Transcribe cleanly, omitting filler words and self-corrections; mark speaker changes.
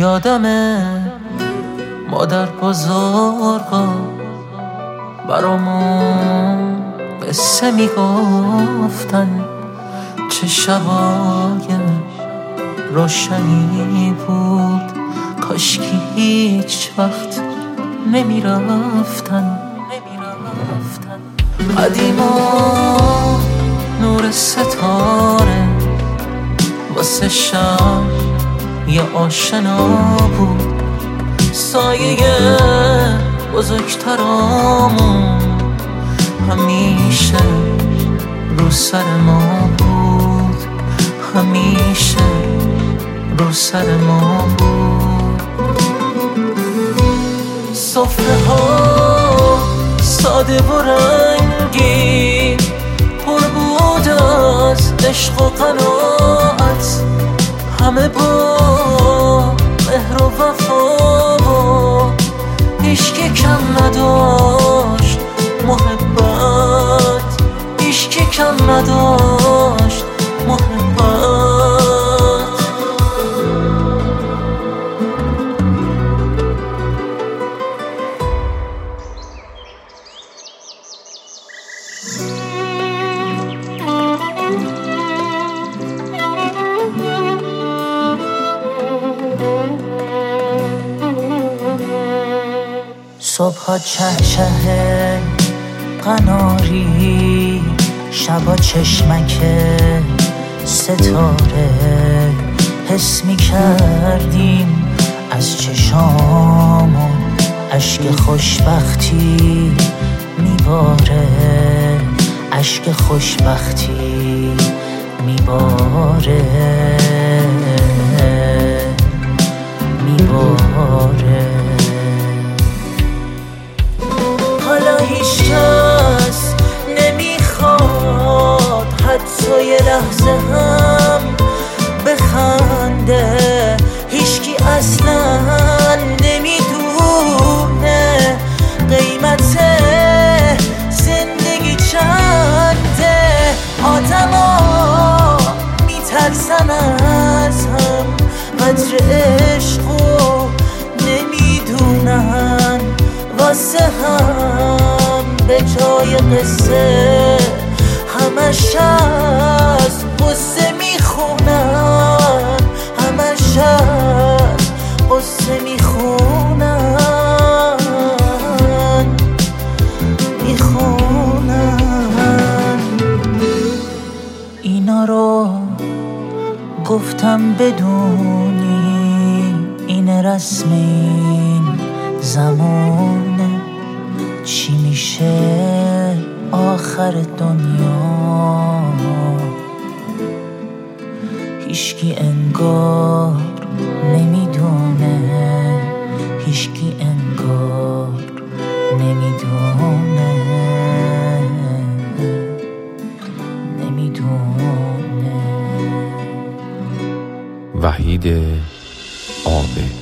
Speaker 1: یادمه مادر بزرگا برامون قصه میگفتن، چه شبای روشنی بود، کاشکی هیچ وقت نمیرفتن. قدیما نور ستاره واسه شب یه آشنا بود، سایه بزرگترامون همیشه رو سر ما بود، همیشه رو سر ما بود. سفره ها ساده و رنگی پر بود از عشق و قناعت، همه با مهر و وفا و هیچکی کم نداشت محبت، هیچکی کم نداشت محبت.
Speaker 2: صبحا چهچه قناری، شبا چشمک ستاره، حس می کردیم از چشامون اشک خوشبختی میباره، اشک خوشبختی میباره، میباره. حالا هیچ کس نمیخواد حتی یه لحظه هم بخنده، هیچکی اصلا نمیدونه قیمت زندگی چنده. آدما میترسن از هم، قدر عشقو نمیدونن، واسه هم به جای قصه همش از قصه میخونن، همش از قصه میخونن، میخونن. اینا رو گفتم بدونی این رسم این زمانه، چی میشه آخر دنیا. هیچکی انگار نمیدونه، هیچکی انگار نمیدونه، نمیدونه.
Speaker 3: وحید آبه.